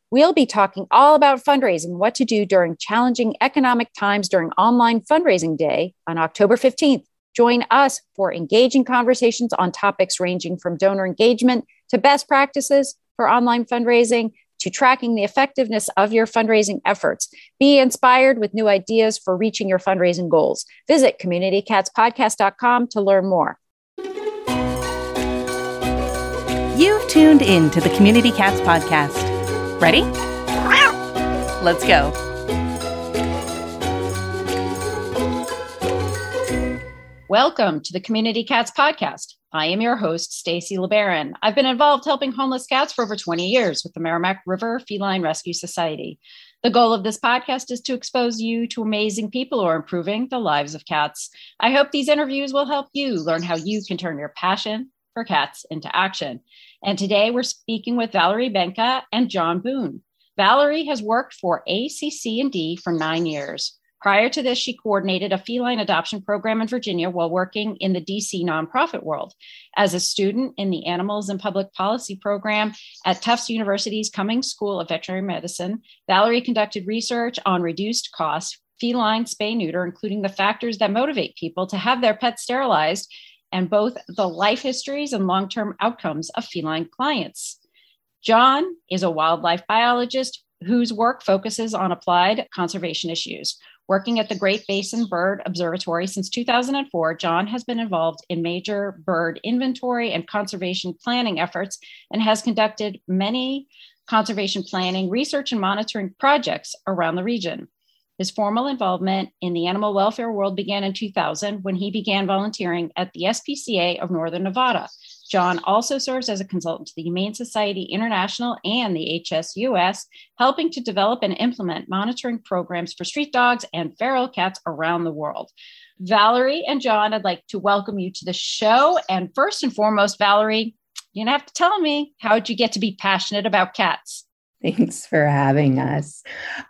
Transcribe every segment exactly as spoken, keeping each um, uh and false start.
We'll be talking all about fundraising, what to do during challenging economic times during Online Fundraising Day on October fifteenth. Join us for engaging conversations on topics ranging from donor engagement to best practices for online fundraising to tracking the effectiveness of your fundraising efforts. Be inspired with new ideas for reaching your fundraising goals. Visit community cats podcast dot com to learn more. You've tuned in to the Community Cats Podcast. Ready? Let's go. Welcome to the Community Cats Podcast. I am your host, Stacy LeBaron. I've been involved helping homeless cats for over twenty years with the Merrimack River Feline Rescue Society. The goal of this podcast is to expose you to amazing people who are improving the lives of cats. I hope these interviews will help you learn how you can turn your passion for cats into action. And today we're speaking with Valerie Benka and John Boone. Valerie has worked for A C C and D for nine years. Prior to this, she coordinated a feline adoption program in Virginia while working in the D C nonprofit world. As a student in the Animals and Public Policy program at Tufts University's Cummings School of Veterinary Medicine, Valerie conducted research on reduced cost feline spay-neuter, including the factors that motivate people to have their pets sterilized and both the life histories and long-term outcomes of feline clients. John is a wildlife biologist whose work focuses on applied conservation issues. Working at the Great Basin Bird Observatory since two thousand four, John has been involved in major bird inventory and conservation planning efforts and has conducted many conservation planning, research, and monitoring projects around the region. His formal involvement in the animal welfare world began in two thousand when he began volunteering at the S P C A of Northern Nevada. John also serves as a consultant to the Humane Society International and the H S U S, helping to develop and implement monitoring programs for street dogs and feral cats around the world. Valerie and John, I'd like to welcome you to the show. And first and foremost, Valerie, you're going to have to tell me, how did you get to be passionate about cats? Thanks for having us.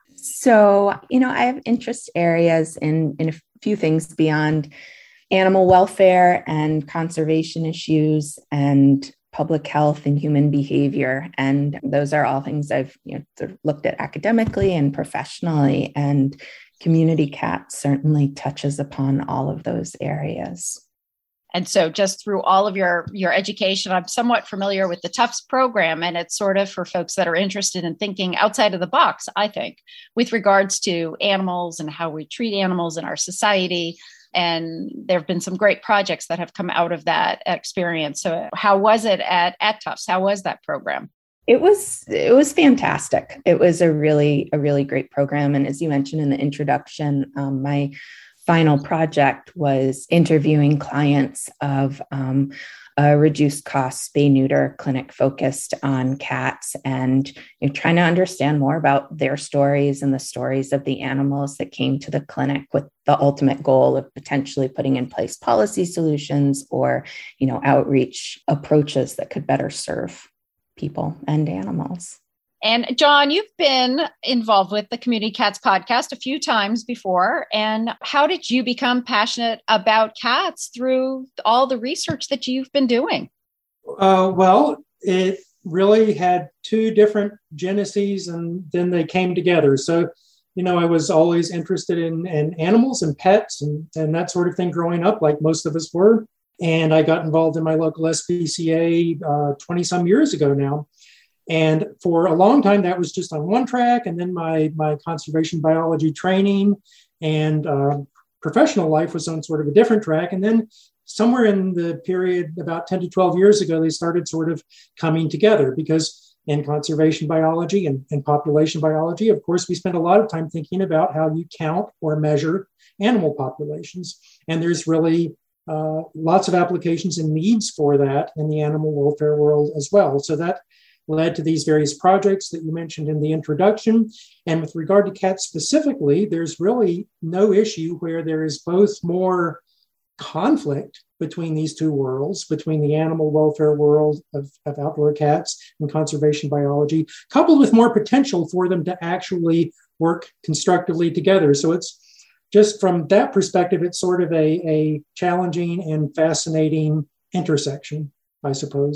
So, you know, I have interest areas in, in a few things beyond animal welfare and conservation issues and public health and human behavior. And those are all things I've you know, sort of looked at academically and professionally, and Community Cats certainly touches upon all of those areas. And so just through all of your, your education, I'm somewhat familiar with the Tufts program, and it's sort of for folks that are interested in thinking outside of the box, I think, with regards to animals and how we treat animals in our society. And there have been some great projects that have come out of that experience. So how was it at, at Tufts? How was that program? It was, it was fantastic. It was a really, a really great program. And as you mentioned in the introduction, um, my final project was interviewing clients of um, a reduced cost spay-neuter clinic focused on cats, and you know, trying to understand more about their stories and the stories of the animals that came to the clinic, with the ultimate goal of potentially putting in place policy solutions or, you know, outreach approaches that could better serve people and animals. And John, you've been involved with the Community Cats Podcast a few times before. And how did you become passionate about cats through all the research that you've been doing? Uh, well, it really had two different geneses, and then they came together. So, you know, I was always interested in, in animals and pets and, and that sort of thing growing up, like most of us were. And I got involved in my local S P C A uh, twenty some years ago now. And for a long time, that was just on one track. And then my, my conservation biology training and uh, professional life was on sort of a different track. And then somewhere in the period about ten to twelve years ago, they started sort of coming together, because in conservation biology and, and population biology, of course, we spend a lot of time thinking about how you count or measure animal populations. And there's really uh, lots of applications and needs for that in the animal welfare world as well. So that led to these various projects that you mentioned in the introduction. And with regard to cats specifically, there's really no issue where there is both more conflict between these two worlds, between the animal welfare world of, of outdoor cats and conservation biology, coupled with more potential for them to actually work constructively together. So it's just from that perspective, it's sort of a, a challenging and fascinating intersection, I suppose.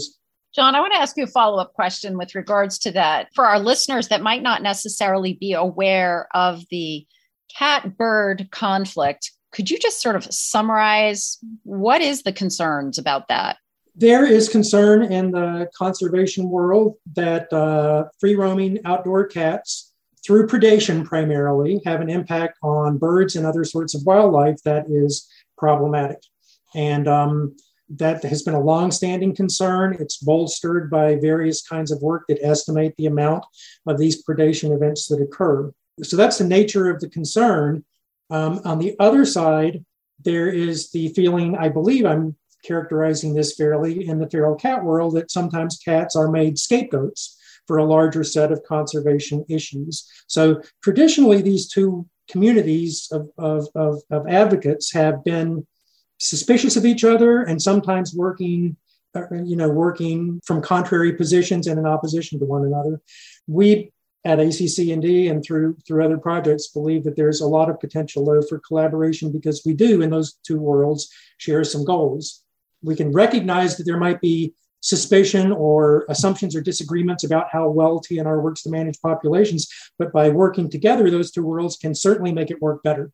John, I want to ask you a follow-up question with regards to that. For our listeners that might not necessarily be aware of the cat-bird conflict, could you just sort of summarize what is the concerns about that? There is concern in the conservation world that uh, free-roaming outdoor cats, through predation primarily, have an impact on birds and other sorts of wildlife that is problematic. And um, that has been a long-standing concern. It's bolstered by various kinds of work that estimate the amount of these predation events that occur. So that's the nature of the concern. Um, on the other side, there is the feeling, I believe I'm characterizing this fairly in the feral cat world, that sometimes cats are made scapegoats for a larger set of conservation issues. So traditionally, these two communities of, of, of, of advocates have been suspicious of each other and sometimes working, you know, working from contrary positions and in opposition to one another. We at A C C N D and through through other projects believe that there's a lot of potential though for collaboration, because we do in those two worlds share some goals. We can recognize that there might be suspicion or assumptions or disagreements about how well T N R works to manage populations, but by working together, those two worlds can certainly make it work better.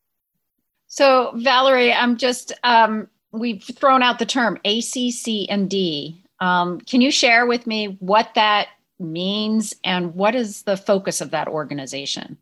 So Valerie, I'm just, um, we've thrown out the term A C C N D. Um, can you share with me what that means and what is the focus of that organization?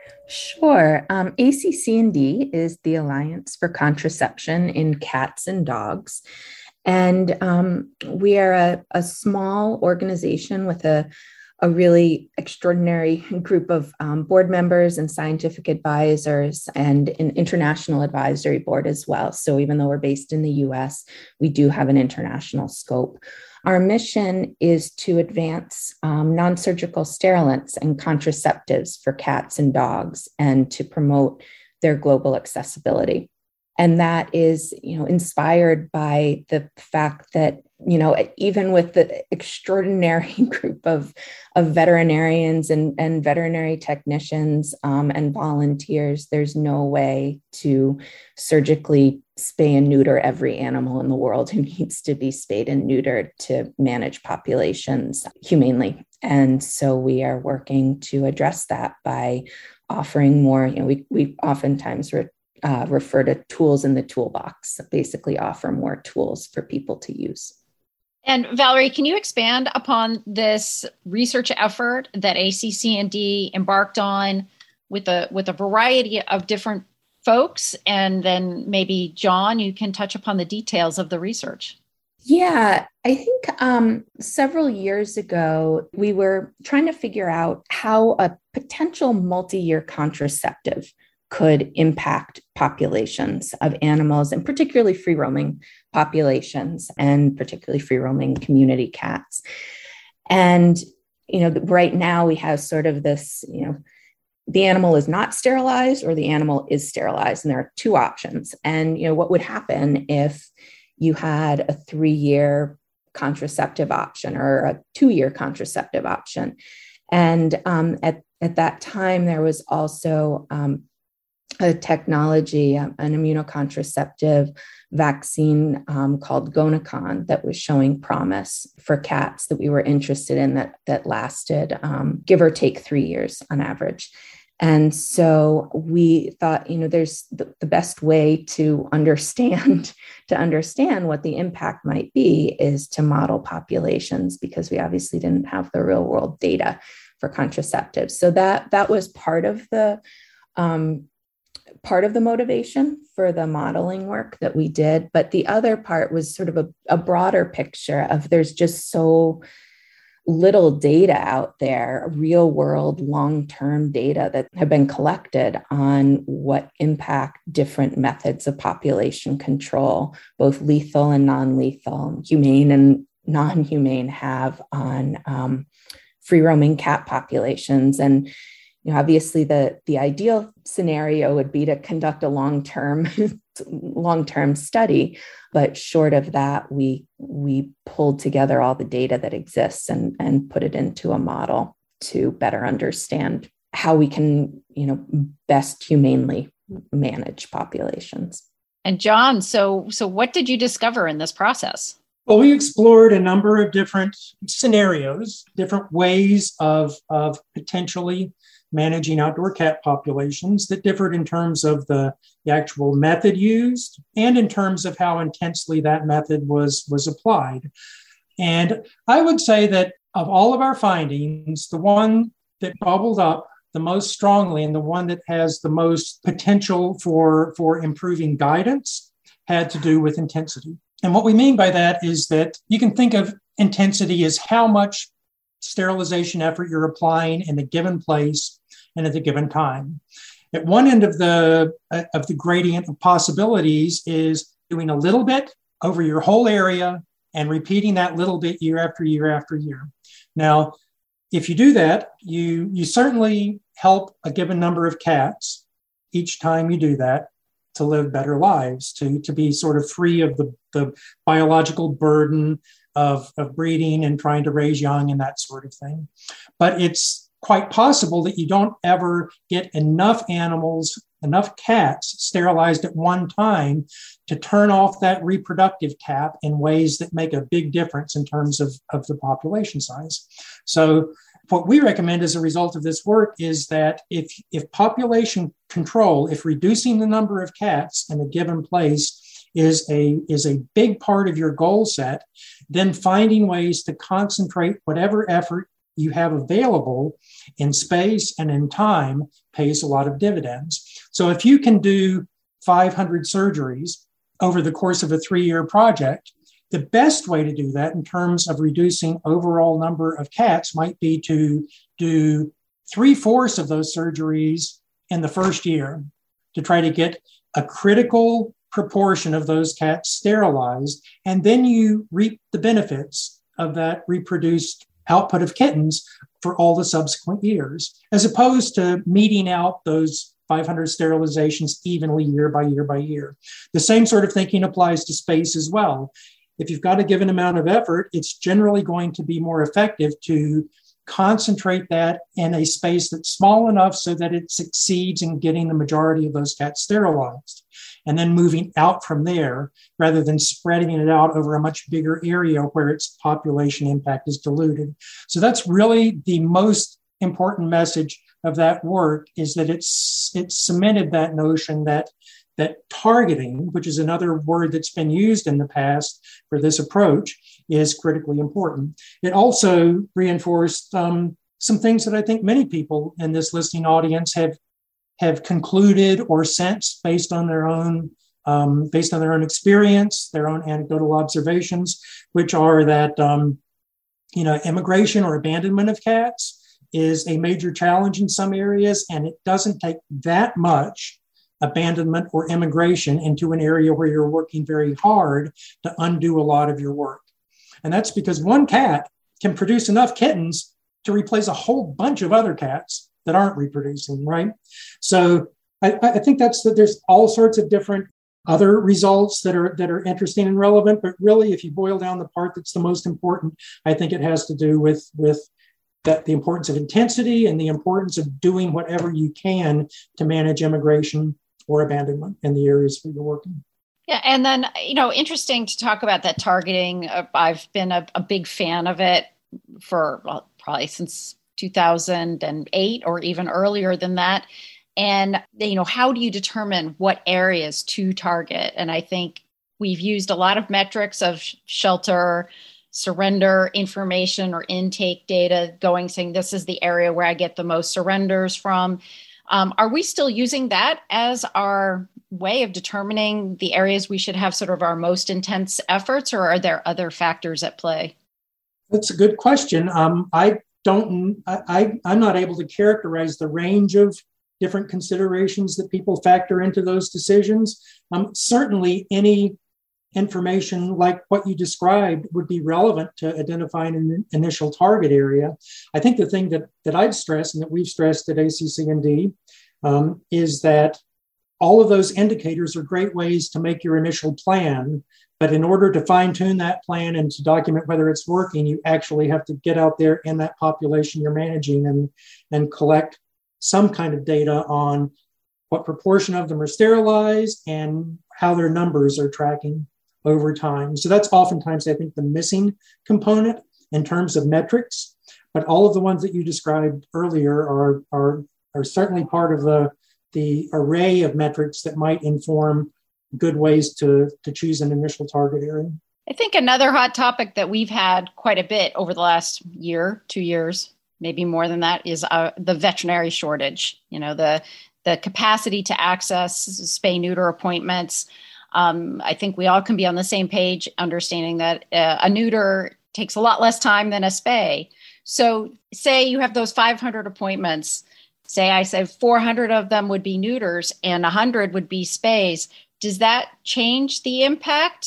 Sure. Um, A C C N D is the Alliance for Contraception in Cats and Dogs. And um, we are a, a small organization with a, a really extraordinary group of um, board members and scientific advisors and an international advisory board as well. So even though we're based in the U S, we do have an international scope. Our mission is to advance um, non-surgical sterilants and contraceptives for cats and dogs and to promote their global accessibility. And that is, you know, inspired by the fact that, you know, even with the extraordinary group of, of veterinarians and, and veterinary technicians um, and volunteers, there's no way to surgically spay and neuter every animal in the world who needs to be spayed and neutered to manage populations humanely. And so we are working to address that by offering more, you know, we, we oftentimes re- Uh, refer to tools in the toolbox, basically offer more tools for people to use. And Valerie, can you expand upon this research effort that A C C N D embarked on with a with a variety of different folks? And then maybe John, you can touch upon the details of the research. Yeah, I think um, several years ago, we were trying to figure out how a potential multi-year contraceptive could impact populations of animals, and particularly free-roaming populations, and particularly free-roaming community cats. And, you know, right now we have sort of this, you know, the animal is not sterilized or the animal is sterilized, and there are two options. And, you know, what would happen if you had a three-year contraceptive option or a two-year contraceptive option? And um, at, at that time, there was also um, a technology, um, an immunocontraceptive vaccine um, called Gonacon that was showing promise for cats that we were interested in that, that lasted, um, give or take three years on average. And so we thought, you know, there's the, the best way to understand, to understand what the impact might be is to model populations, because we obviously didn't have the real world data for contraceptives. So that, that was part of the, um, part of the motivation for the modeling work that we did. But the other part was sort of a, a broader picture of there's just so little data out there, real world, long-term data that have been collected on what impact different methods of population control, both lethal and non-lethal, humane and non-humane, have on um, free-roaming cat populations. And you know, obviously, the, the ideal scenario would be to conduct a long-term, long-term study. But short of that, we, we pulled together all the data that exists and, and put it into a model to better understand how we can, you know, best humanely manage populations. And John, so, so what did you discover in this process? Well, we explored a number of different scenarios, different ways of, of potentially managing outdoor cat populations that differed in terms of the, the actual method used and in terms of how intensely that method was, was applied. And I would say that of all of our findings, the one that bubbled up the most strongly and the one that has the most potential for, for improving guidance had to do with intensity. And what we mean by that is that you can think of intensity as how much sterilization effort you're applying in a given place and at a given time. At one end of the, uh, of the gradient of possibilities is doing a little bit over your whole area and repeating that little bit year after year after year. Now, if you do that, you, you certainly help a given number of cats each time you do that to live better lives, to, to be sort of free of the, the biological burden of, of breeding and trying to raise young and that sort of thing. But it's quite possible that you don't ever get enough animals, enough cats sterilized at one time to turn off that reproductive tap in ways that make a big difference in terms of, of the population size. So what we recommend as a result of this work is that if, if population control, if reducing the number of cats in a given place is a, is a big part of your goal set, then finding ways to concentrate whatever effort you have available in space and in time pays a lot of dividends. So if you can do five hundred surgeries over the course of a three-year project, the best way to do that in terms of reducing overall number of cats might be to do three-fourths of those surgeries in the first year to try to get a critical proportion of those cats sterilized, and then you reap the benefits of that reproduced output of kittens for all the subsequent years, as opposed to meting out those five hundred sterilizations evenly year by year by year. The same sort of thinking applies to space as well. If you've got a given amount of effort, it's generally going to be more effective to concentrate that in a space that's small enough so that it succeeds in getting the majority of those cats sterilized, and then moving out from there rather than spreading it out over a much bigger area where its population impact is diluted. So that's really the most important message of that work, is that it's it's cemented that notion that that targeting, which is another word that's been used in the past for this approach, is critically important. It also reinforced um, some things that I think many people in this listening audience have have concluded or sensed based on their own um, based on their own experience, their own anecdotal observations, which are that um, you know immigration or abandonment of cats is a major challenge in some areas, and it doesn't take that much abandonment or immigration into an area where you're working very hard to undo a lot of your work. And that's because one cat can produce enough kittens to replace a whole bunch of other cats that aren't reproducing, right? So I, I think that's that. There's all sorts of different other results that are that are interesting and relevant, but really, if you boil down the part that's the most important, I think it has to do with with that the importance of intensity and the importance of doing whatever you can to manage immigration or abandonment in the areas where you're working. Yeah. And then, you know, interesting to talk about that targeting. Uh, I've been a, a big fan of it for well, probably since two thousand eight or even earlier than that. And, you know, how do you determine what areas to target? And I think we've used a lot of metrics of sh- shelter, surrender information or intake data going, saying this is the area where I get the most surrenders from. Um, are we still using that as our way of determining the areas we should have sort of our most intense efforts, or are there other factors at play? That's a good question. Um, I don't, I, I, I'm not able to characterize the range of different considerations that people factor into those decisions. Um, certainly any information like what you described would be relevant to identifying an initial target area. I think the thing that, that I'd stress and that we've stressed at A C C N D um, is that all of those indicators are great ways to make your initial plan. But in order to fine tune that plan and to document whether it's working, you actually have to get out there in that population you're managing and, and collect some kind of data on what proportion of them are sterilized and how their numbers are tracking over time. So that's oftentimes, I think, the missing component in terms of metrics. But all of the ones that you described earlier are, are, are certainly part of the, the array of metrics that might inform good ways to, to choose an initial target area. I think another hot topic that we've had quite a bit over the last year, two years, maybe more than that, is uh, the veterinary shortage. You know, the the capacity to access spay neuter appointments. Um, I think we all can be on the same page, understanding that uh, a neuter takes a lot less time than a spay. So say you have those five hundred appointments. Say I said four hundred of them would be neuters and one hundred would be spays. Does that change the impact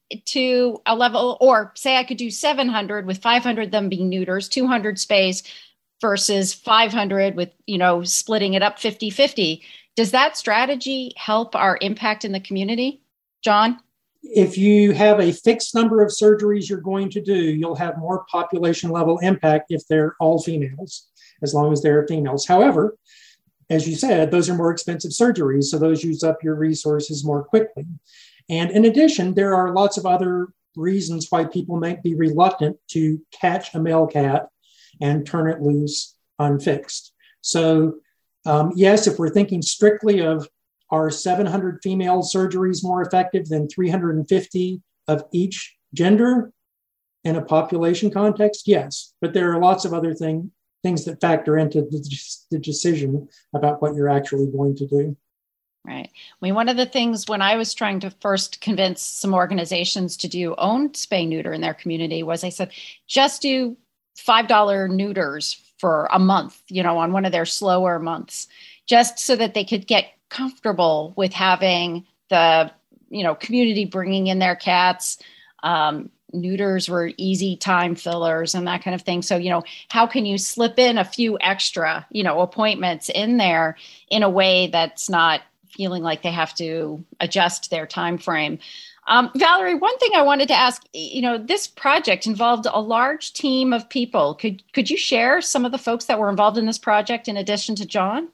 to a level? Or say I could do seven hundred with five hundred of them being neuters, two hundred spays versus five hundred with, you know, splitting it up fifty-fifty. Does that strategy help our impact in the community? John? If you have a fixed number of surgeries you're going to do, you'll have more population level impact if they're all females, as long as they're females. However, as you said, those are more expensive surgeries, so those use up your resources more quickly. And in addition, there are lots of other reasons why people might be reluctant to catch a male cat and turn it loose unfixed. So um, yes, if we're thinking strictly of are seven hundred female surgeries more effective than three hundred fifty of each gender in a population context? Yes, but there are lots of other thing, things that factor into the, the decision about what you're actually going to do. Right. I mean, one of the things when I was trying to first convince some organizations to do own spay neuter in their community was I said, just do five dollars neuters for a month, you know, on one of their slower months, just so that they could get comfortable with having the, you know, community bringing in their cats. Um, neuters were easy time fillers and that kind of thing. So, you know, how can you slip in a few extra, you know, appointments in there in a way that's not feeling like they have to adjust their time frame? Um, Valerie, one thing I wanted to ask, you know, this project involved a large team of people. Could could you share some of the folks that were involved in this project in addition to John?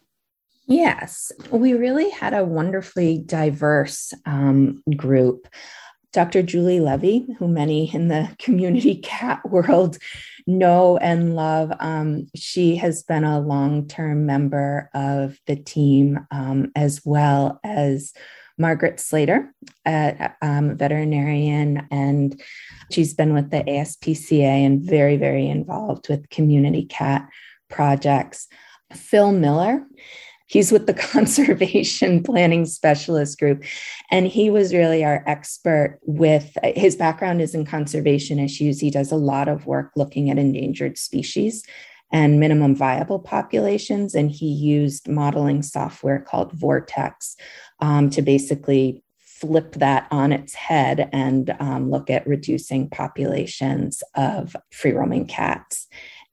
Yes, we really had a wonderfully diverse um, group. Doctor Julie Levy, who many in the community cat world know and love, um, she has been a long-term member of the team, um, as well as Margaret Slater, a um, veterinarian, and she's been with the A S P C A and very, very involved with community cat projects. Phil Miller, he's with the Conservation Planning Specialist Group, and he was really our expert with, his background is in conservation issues. He does a lot of work looking at endangered species and minimum viable populations, and he used modeling software called Vortex um, to basically flip that on its head and um, look at reducing populations of free-roaming cats.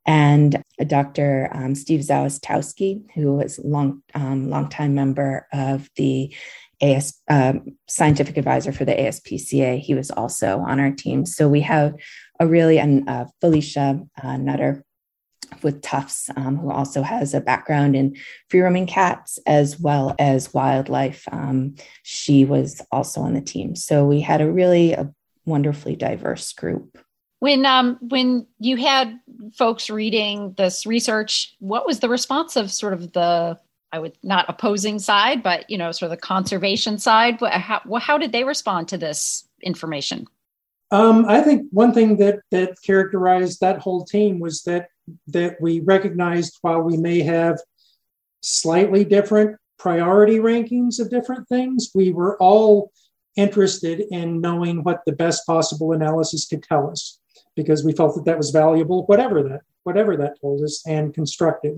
And Doctor Um, Steve Zawistowski, who was a long, um, longtime member of the A S, um, scientific advisor for the A S P C A, he was also on our team. So we have a really, and uh, Felicia uh, Nutter with Tufts, um, who also has a background in free-roaming cats as well as wildlife. Um, she was also on the team. So we had a really a wonderfully diverse group. When um, when you had folks reading this research, what was the response of sort of the, I would not opposing side, but, you know, sort of the conservation side? How, how did they respond to this information? Um, I think one thing that that characterized that whole team was that that we recognized while we may have slightly different priority rankings of different things, we were all interested in knowing what the best possible analysis could tell us, because we felt that that was valuable, whatever that whatever that told us, and constructive.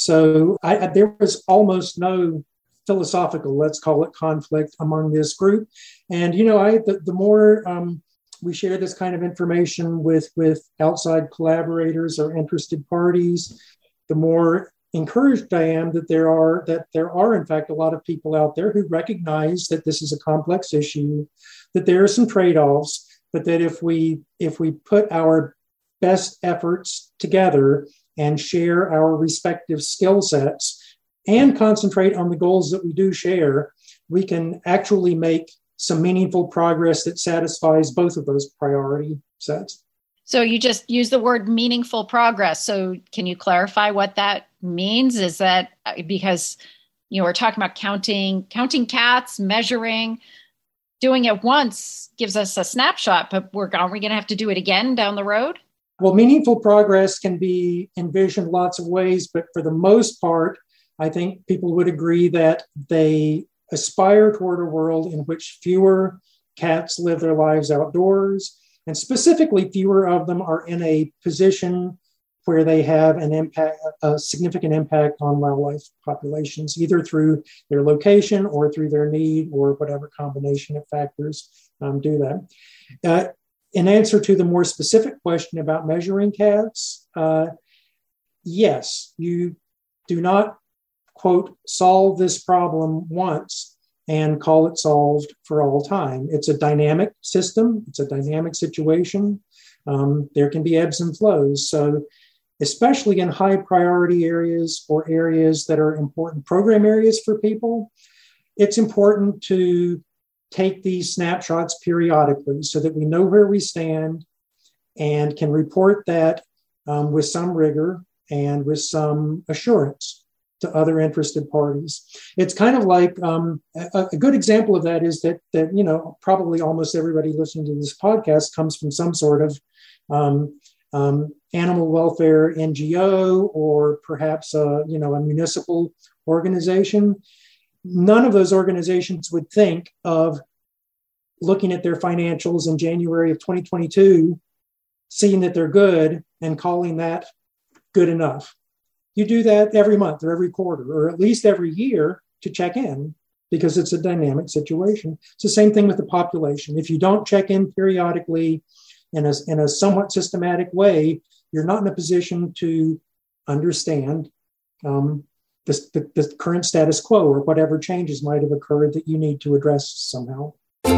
So I, I, there was almost no philosophical, let's call it, conflict among this group. And, you know, I the, the more um, we share this kind of information with, with outside collaborators or interested parties, the more encouraged I am that there are that there are, in fact, a lot of people out there who recognize that this is a complex issue, that there are some trade-offs, but that if we if we put our best efforts together and share our respective skill sets and concentrate on the goals that we do share, we can actually make some meaningful progress that satisfies both of those priority sets. So you just use the word meaningful progress. So can you clarify what that means? Is that because, you know, we're talking about counting, counting cats, measuring, doing it once gives us a snapshot, but we're, are we going to have to do it again down the road? Well, meaningful progress can be envisioned lots of ways, but for the most part, I think people would agree that they aspire toward a world in which fewer cats live their lives outdoors, and specifically fewer of them are in a position where they have an impact, a significant impact on wildlife populations, either through their location or through their need or whatever combination of factors um, do that. Uh, in answer to the more specific question about measuring cats, uh, yes, you do not, quote, solve this problem once and call it solved for all time. It's a dynamic system. It's a dynamic situation. Um, there can be ebbs and flows. So especially in high priority areas or areas that are important program areas for people, it's important to take these snapshots periodically so that we know where we stand and can report that um, with some rigor and with some assurance to other interested parties. It's kind of like um, a, a good example of that is that, that, you know, probably almost everybody listening to this podcast comes from some sort of um, um, animal welfare N G O or perhaps a, you know, a municipal organization. None of those organizations would think of looking at their financials in January of twenty twenty-two, seeing that they're good and calling that good enough. You do that every month or every quarter, or at least every year to check in because it's a dynamic situation. It's the same thing with the population. If you don't check in periodically in a, in a somewhat systematic way, you're not in a position to understand um, the, the, the current status quo or whatever changes might have occurred that you need to address somehow.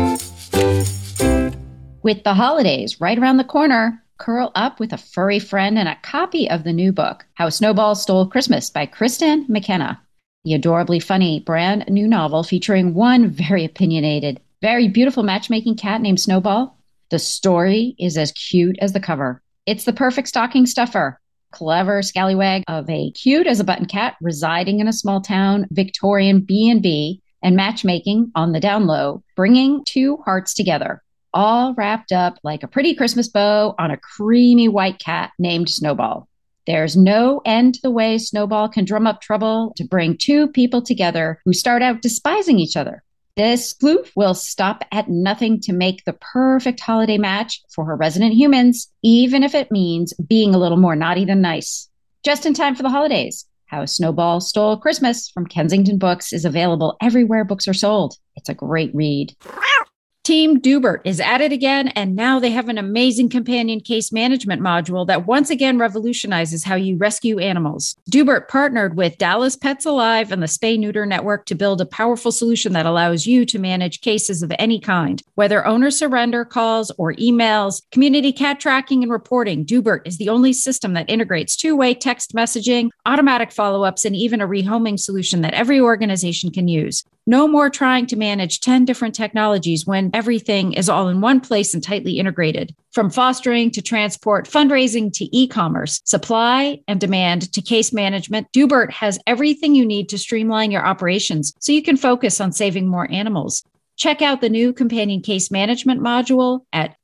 With the holidays right around the corner, curl up with a furry friend and a copy of the new book, How Snowball Stole Christmas by Kristen McKenna. The adorably funny brand new novel featuring one very opinionated, very beautiful matchmaking cat named Snowball. The story is as cute as the cover. It's the perfect stocking stuffer. Clever scallywag of a cute as a button cat residing in a small town Victorian B and B and matchmaking on the down low, bringing two hearts together, all wrapped up like a pretty Christmas bow on a creamy white cat named Snowball. There's no end to the way Snowball can drum up trouble to bring two people together who start out despising each other. This sleuth will stop at nothing to make the perfect holiday match for her resident humans, even if it means being a little more naughty than nice. Just in time for the holidays, How Snowball Stole Christmas from Kensington Books is available everywhere books are sold. It's a great read. Team Dubert is at it again, and now they have an amazing companion case management module that once again revolutionizes how you rescue animals. Dubert partnered with Dallas Pets Alive and the Spay Neuter Network to build a powerful solution that allows you to manage cases of any kind. Whether owner surrender calls or emails, community cat tracking and reporting, Dubert is the only system that integrates two-way text messaging, automatic follow-ups, and even a rehoming solution that every organization can use. No more trying to manage ten different technologies when everything is all in one place and tightly integrated. From fostering to transport, fundraising to e-commerce, supply and demand to case management, Dubert has everything you need to streamline your operations so you can focus on saving more animals. Check out the new companion case management module at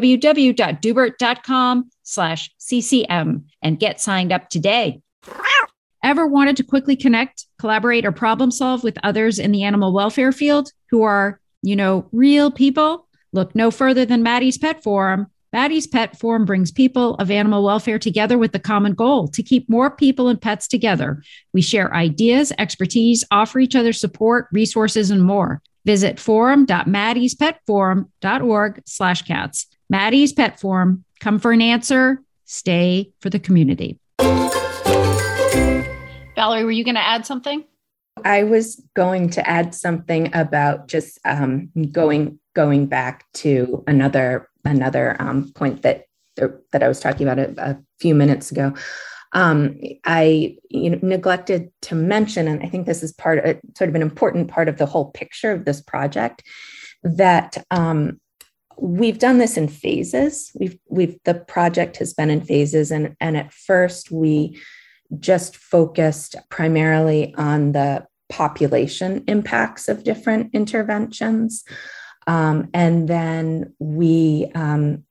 www.dubert.com slash CCM and get signed up today. Ever wanted to quickly connect, collaborate, or problem solve with others in the animal welfare field who are, you know, real people? Look no further than Maddie's Pet Forum. Maddie's Pet Forum brings people of animal welfare together with the common goal to keep more people and pets together. We share ideas, expertise, offer each other support, resources, and more. Visit forum.maddiespetforum.org slash cats. Maddie's Pet Forum. Come for an answer. Stay for the community. Valerie, were you going to add something? I was going to add something about just um, going going back to another another um, point that that I was talking about a, a few minutes ago. Um, I you know, neglected to mention, and I think this is part of, sort of an important part of the whole picture of this project, that um, we've done this in phases. We've, we've, the project has been in phases. And, and at first we just focused primarily on the population impacts of different interventions. Um, and then we, um,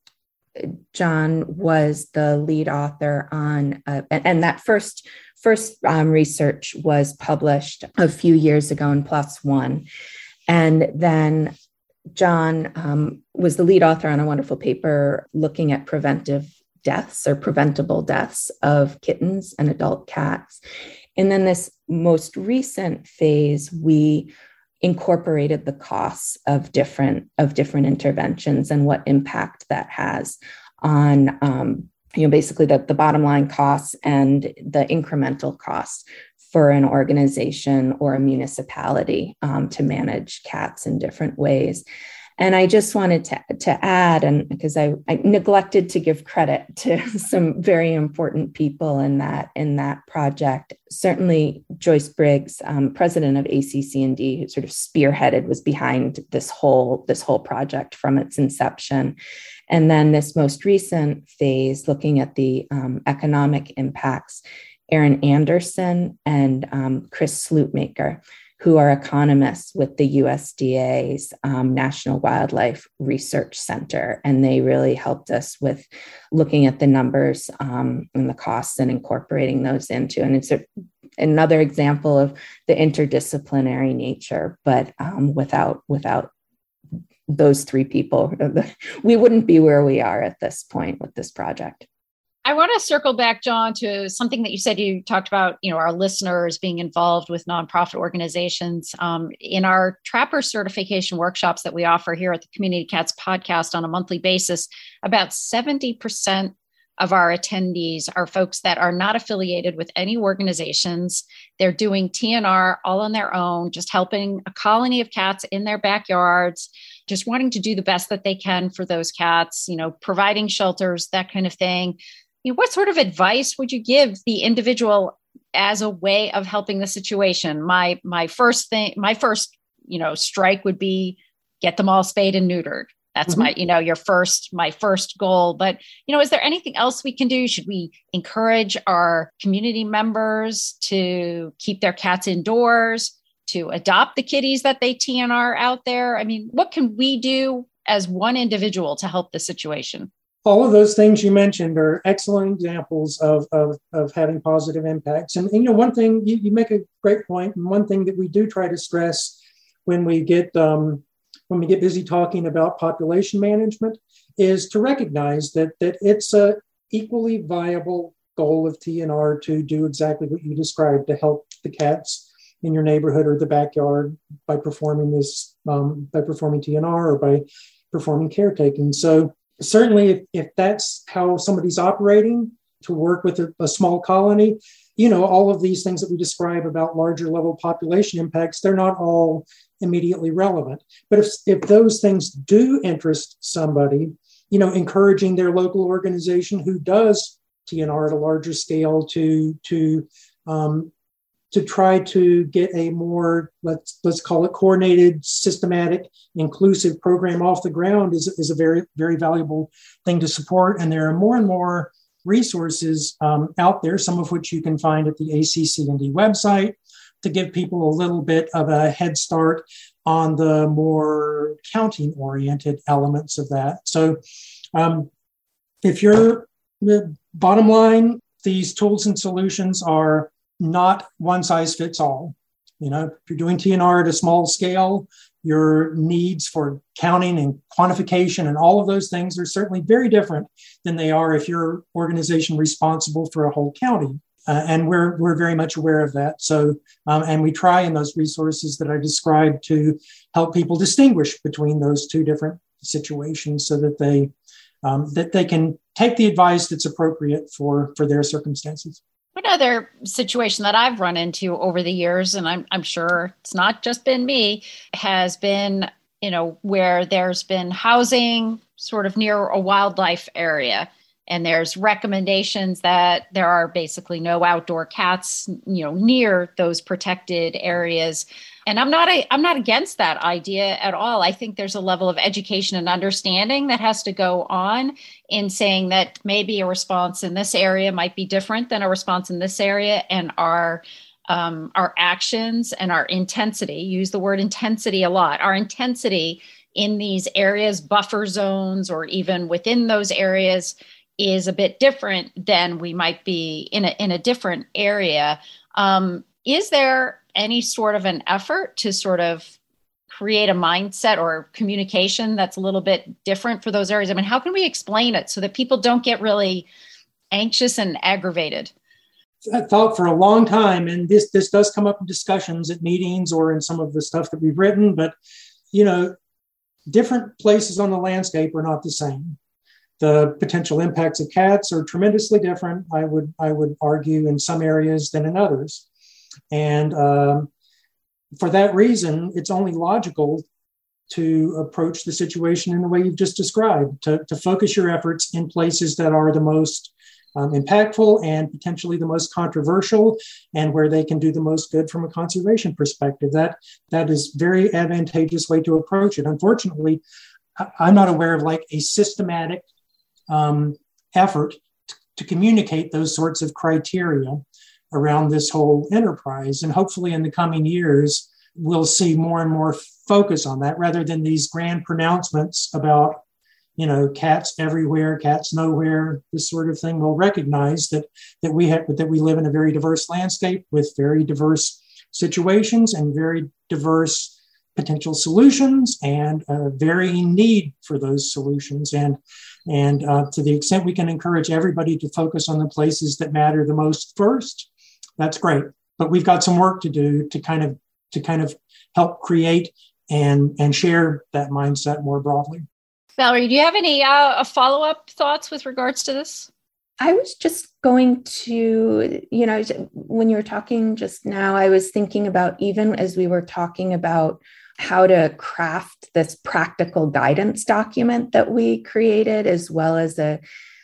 John was the lead author on, uh, and, and that first, first um, research was published a few years ago in PLOS One. And then John um, was the lead author on a wonderful paper looking at preventive deaths or preventable deaths of kittens and adult cats. And then this most recent phase, we incorporated the costs of different of different interventions and what impact that has on, um, you know, basically the, the bottom line costs and the incremental costs for an organization or a municipality um, to manage cats in different ways. And I just wanted to, to add, and because I, I neglected to give credit to some very important people in that, in that project. Certainly Joyce Briggs, um, president of A C C and D, who sort of spearheaded, was behind this whole, this whole project from its inception. And then this most recent phase, looking at the um, economic impacts, Erin Anderson and um, Chris Slootmaker, who are economists with the U S D A's um, National Wildlife Research Center. And they really helped us with looking at the numbers um, and the costs and incorporating those into. And it's a, another example of the interdisciplinary nature, but um, without, without those three people, we wouldn't be where we are at this point with this project. I want to circle back, John, to something that you said. You talked about, you know, our listeners being involved with nonprofit organizations. Um, in our Trapper certification workshops that we offer here at the Community Cats podcast on a monthly basis, about seventy percent of our attendees are folks that are not affiliated with any organizations. They're doing T N R all on their own, just helping a colony of cats in their backyards, just wanting to do the best that they can for those cats, you know, providing shelters, that kind of thing. You know, what sort of advice would you give the individual as a way of helping the situation? My my first thing, my first, you know, strike would be get them all spayed and neutered. That's mm-hmm. my, you know, your first, my first goal. But, you know, is there anything else we can do? Should we encourage our community members to keep their cats indoors, to adopt the kitties that they T N R out there? I mean, what can we do as one individual to help the situation? All of those things you mentioned are excellent examples of, of, of having positive impacts. And, and, you know, one thing, you, you make a great point, and one thing that we do try to stress when we get um, when we get busy talking about population management is to recognize that, that it's a equally viable goal of T N R to do exactly what you described, to help the cats in your neighborhood or the backyard by performing this, um, by performing T N R or by performing caretaking. So certainly, if, if that's how somebody's operating, to work with a, a small colony, you know, all of these things that we describe about larger level population impacts, they're not all immediately relevant. But if, if those things do interest somebody, you know, encouraging their local organization who does T N R at a larger scale to, to, um, to try to get a more, let's let's call it coordinated, systematic, inclusive program off the ground is, is a very, very valuable thing to support. And there are more and more resources um, out there, some of which you can find at the A C C and D website, to give people a little bit of a head start on the more counting-oriented elements of that. So um, if you're, the bottom line, these tools and solutions are not one size fits all. You know, if you're doing T N R at a small scale, your needs for counting and quantification and all of those things are certainly very different than they are if you're an organization responsible for a whole county. Uh, and we're we're very much aware of that. So, um, and we try in those resources that I described to help people distinguish between those two different situations so that they um, that they can take the advice that's appropriate for for their circumstances. One other situation that I've run into over the years, and I'm, I'm sure it's not just been me, has been, you know, where there's been housing sort of near a wildlife area. And there's recommendations that there are basically no outdoor cats, you know, near those protected areas. And I'm not a, I'm not against that idea at all. I think there's a level of education and understanding that has to go on in saying that maybe a response in this area might be different than a response in this area, and our um, our actions and our intensity, use the word intensity a lot, our intensity in these areas, buffer zones, or even within those areas, is a bit different than we might be in a in a different area. Um, is there any sort of an effort to sort of create a mindset or communication that's a little bit different for those areas? I mean, how can we explain it so that people don't get really anxious and aggravated? I thought for a long time, and this this does come up in discussions at meetings or in some of the stuff that we've written, but you know, different places on the landscape are not the same. The potential impacts of cats are tremendously different, I would I would argue, in some areas than in others. And um, for that reason, it's only logical to approach the situation in the way you've just described, to, to focus your efforts in places that are the most um, impactful and potentially the most controversial, and where they can do the most good from a conservation perspective. That, that is a very advantageous way to approach it. Unfortunately, I'm not aware of like a systematic um, effort t- to communicate those sorts of criteria around this whole enterprise. And hopefully in the coming years, we'll see more and more focus on that rather than these grand pronouncements about, you know, cats everywhere, cats nowhere, this sort of thing. We'll recognize that that we have that we live in a very diverse landscape with very diverse situations and very diverse potential solutions, and a varying need for those solutions. And and uh, to the extent we can encourage everybody to focus on the places that matter the most first, that's great. But we've got some work to do to kind of to kind of help create and and share that mindset more broadly. Valerie, do you have any uh, follow-up thoughts with regards to this? I was just going to, you know, when you were talking just now, I was thinking about, even as we were talking about how to craft this practical guidance document that we created, as well as a,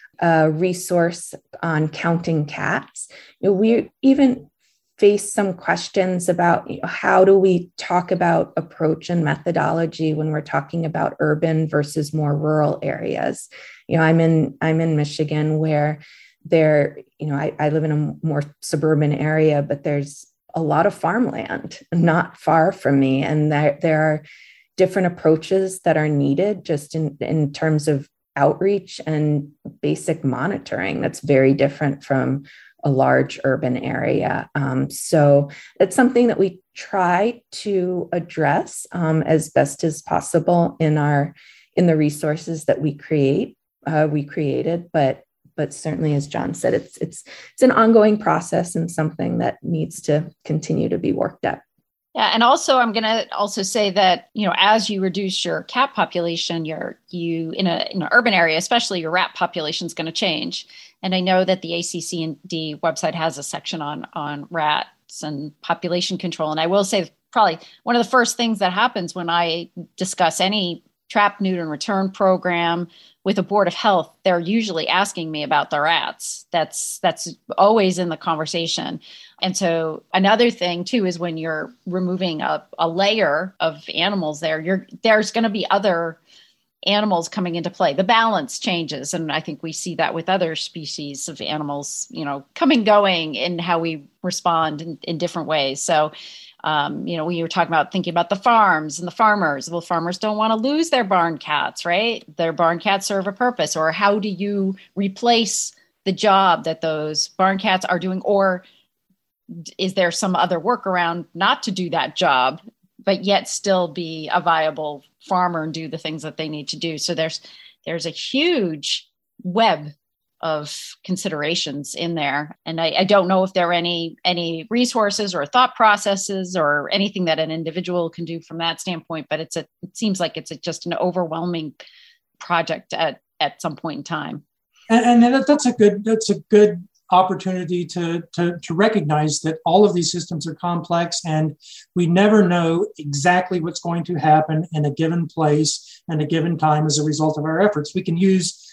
a resource on counting cats. You know, we even faced some questions about, you know, how do we talk about approach and methodology when we're talking about urban versus more rural areas. You know, I'm in I'm in Michigan, where there, you know, I, I live in a more suburban area, but there's a lot of farmland not far from me. And there, there are different approaches that are needed just in, in terms of outreach and basic monitoring. That's very different from a large urban area. Um, so it's something that we try to address um, as best as possible in our in the resources that we create, uh, we created, but But certainly, as John said, it's it's it's an ongoing process and something that needs to continue to be worked at. Yeah, and also I'm going to also say that, you know, as you reduce your cat population, your you in a in an urban area, especially, your rat population is going to change. And I know that the A C C D website has a section on on rats and population control. And I will say, probably one of the first things that happens when I discuss any trap, neuter, and return program with a board of health, they're usually asking me about the rats. That's that's always in the conversation. And so another thing too is when you're removing a, a layer of animals there, you're there's going to be other animals coming into play. The balance changes. And I think we see that with other species of animals, you know, coming, going, and how we respond in, in different ways. So Um, you know, when you were talking about thinking about the farms and the farmers, well, farmers don't want to lose their barn cats, right? Their barn cats serve a purpose. Or how do you replace the job that those barn cats are doing? Or is there some other workaround not to do that job, but yet still be a viable farmer and do the things that they need to do? So there's there's a huge web of considerations in there. And I, I don't know if there are any any resources or thought processes or anything that an individual can do from that standpoint, but it's a it seems like it's a, just an overwhelming project at at some point in time. And, and that's a good that's a good opportunity to, to to recognize that all of these systems are complex, and we never know exactly what's going to happen in a given place and a given time as a result of our efforts. We can use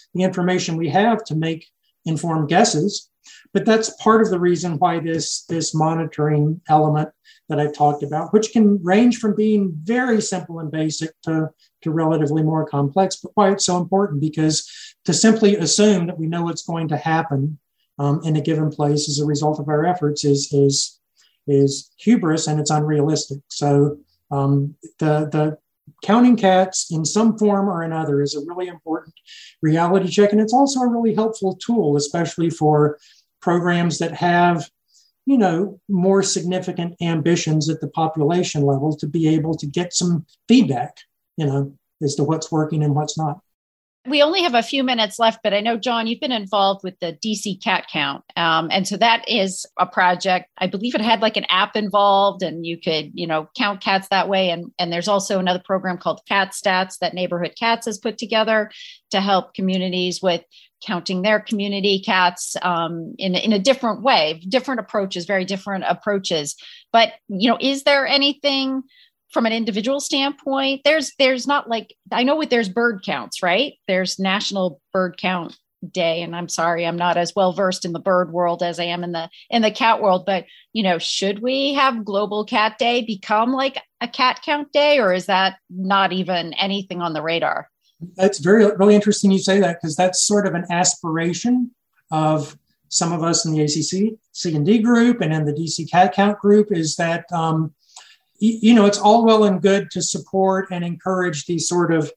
the information we have to make informed guesses. But that's part of the reason why this, this monitoring element that I've talked about, which can range from being very simple and basic to, to relatively more complex, but why it's so important, because to simply assume that we know what's going to happen um, in a given place as a result of our efforts is, is, is hubris, and it's unrealistic. So um, the, the counting cats in some form or another is a really important reality check. And it's also a really helpful tool, especially for programs that have, you know, more significant ambitions at the population level, to be able to get some feedback, you know, as to what's working and what's not. We only have a few minutes left, but I know, John, you've been involved with the D C Cat Count. Um, and so that is a project, I believe it had like an app involved, and you could, you know, count cats that way. And, and there's also another program called Cat Stats that Neighborhood Cats has put together to help communities with counting their community cats um, in, in a different way, different approaches, very different approaches. But, you know, is there anything from an individual standpoint? There's, there's not like, I know what there's bird counts, right? There's National Bird Count Day. And I'm sorry, I'm not as well versed in the bird world as I am in the, in the cat world, but, you know, should we have Global Cat Day become like a cat count day, or is that not even anything on the radar? That's very, really interesting you say that, because that's sort of an aspiration of some of us in the A C C, C and D group and in the D C Cat Count group, is that, um, y- you know, it's all well and good to support and encourage these sort of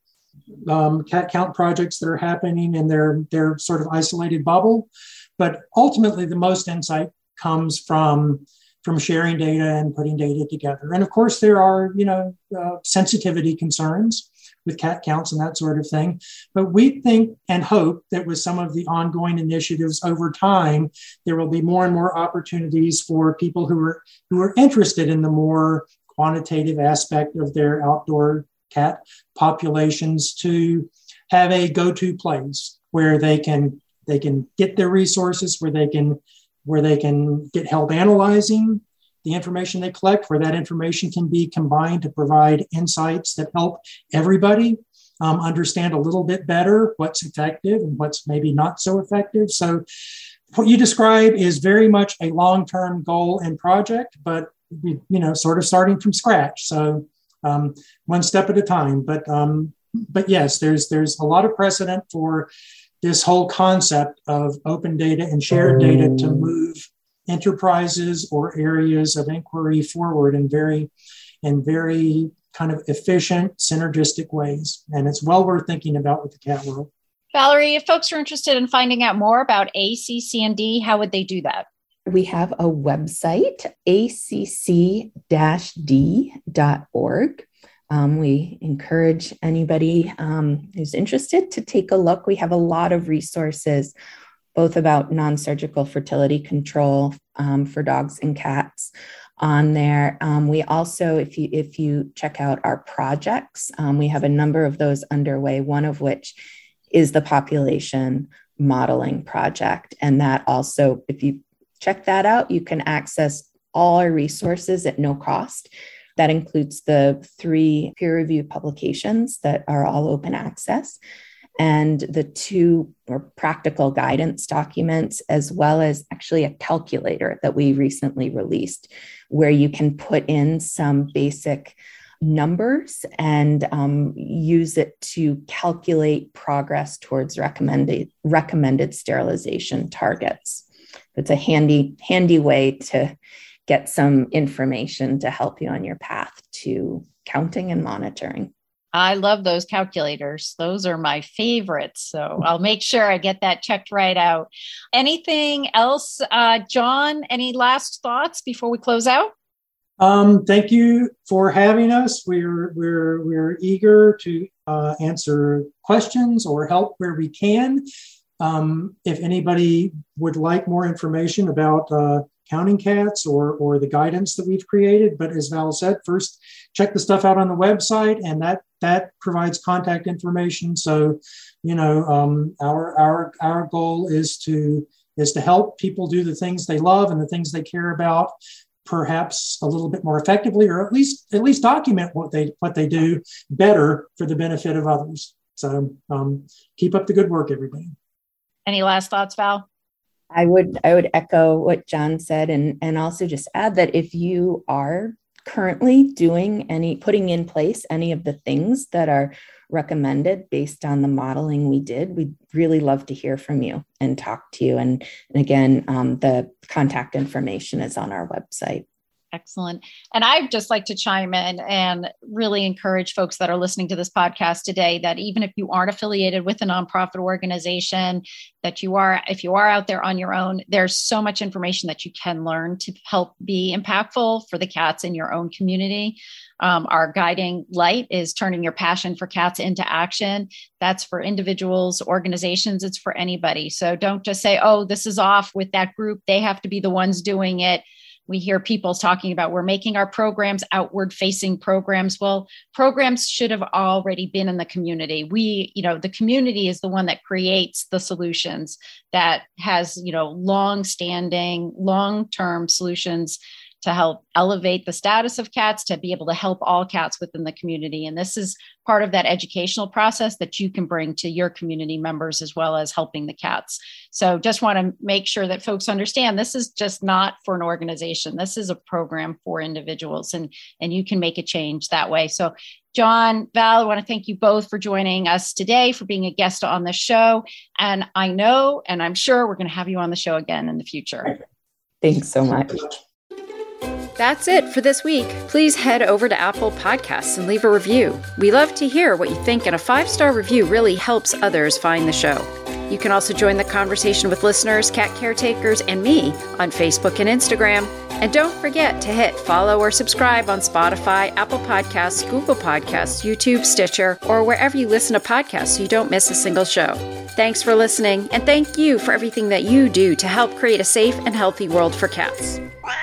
um, cat count projects that are happening in their, their sort of isolated bubble. But ultimately, the most insight comes from, from sharing data and putting data together. And of course, there are, you know, uh, sensitivity concerns with cat counts and that sort of thing. But we think and hope that with some of the ongoing initiatives over time, there will be more and more opportunities for people who are who are interested in the more quantitative aspect of their outdoor cat populations to have a go-to place where they can they can get their resources, where they can where they can get help analyzing the information they collect, where that information can be combined to provide insights that help everybody um, understand a little bit better what's effective and what's maybe not so effective. So what you describe is very much a long-term goal and project, but we, you know, sort of starting from scratch. So um, one step at a time. But um, but yes, there's there's a lot of precedent for this whole concept of open data and shared data to move enterprises or areas of inquiry forward in very, in very kind of efficient, synergistic ways. And it's well worth thinking about with the cat world. Valerie, if folks are interested in finding out more about A C C and D, how would they do that? We have a website, A C C D dot org. Um, we encourage anybody um, who's interested to take a look. We have a lot of resources, both about non-surgical fertility control um, for dogs and cats on there. Um, we also, if you if you check out our projects, um, we have a number of those underway, one of which is the population modeling project. And that also, if you check that out, you can access all our resources at no cost. That includes the three peer-reviewed publications that are all open access, and the two or practical guidance documents, as well as actually a calculator that we recently released, where you can put in some basic numbers and um, use it to calculate progress towards recommended recommended sterilization targets. It's a handy, handy way to get some information to help you on your path to counting and monitoring. I love those calculators. Those are my favorites. So I'll make sure I get that checked right out. Anything else, uh, John? Any last thoughts before we close out? Um, thank you for having us. We're we're we're eager to uh, answer questions or help where we can. Um, if anybody would like more information about uh, counting cats or or the guidance that we've created, but as Val said, first check the stuff out on the website, and that that provides contact information. So, you know, um, our our our goal is to is to help people do the things they love and the things they care about, perhaps a little bit more effectively, or at least at least document what they what they do better for the benefit of others. So um, keep up the good work, everybody. Any last thoughts, Val? I would I would echo what John said, and, and also just add that if you are currently doing any, putting in place any of the things that are recommended based on the modeling we did, we'd really love to hear from you and talk to you. And, and again, um, the contact information is on our website. Excellent. And I'd just like to chime in and really encourage folks that are listening to this podcast today that even if you aren't affiliated with a nonprofit organization, that you are, if you are out there on your own, there's so much information that you can learn to help be impactful for the cats in your own community. Um, our guiding light is turning your passion for cats into action. That's for individuals, organizations, it's for anybody. So don't just say, oh, this is off with that group. They have to be the ones doing it. We hear people talking about we're making our programs outward facing programs. Well, programs should have already been in the community. We, you know, the community is the one that creates the solutions, that has, you know, long standing, long term solutions to help elevate the status of cats, to be able to help all cats within the community. And this is part of that educational process that you can bring to your community members as well as helping the cats. So just want to make sure that folks understand this is just not for an organization. This is a program for individuals, and, and you can make a change that way. So John, Val, I want to thank you both for joining us today, for being a guest on the show. And I know, and I'm sure we're going to have you on the show again in the future. Thanks so much. That's it for this week. Please head over to Apple Podcasts and leave a review. We love to hear what you think, and a five-star review really helps others find the show. You can also join the conversation with listeners, cat caretakers, and me on Facebook and Instagram. And don't forget to hit follow or subscribe on Spotify, Apple Podcasts, Google Podcasts, YouTube, Stitcher, or wherever you listen to podcasts so you don't miss a single show. Thanks for listening, and thank you for everything that you do to help create a safe and healthy world for cats.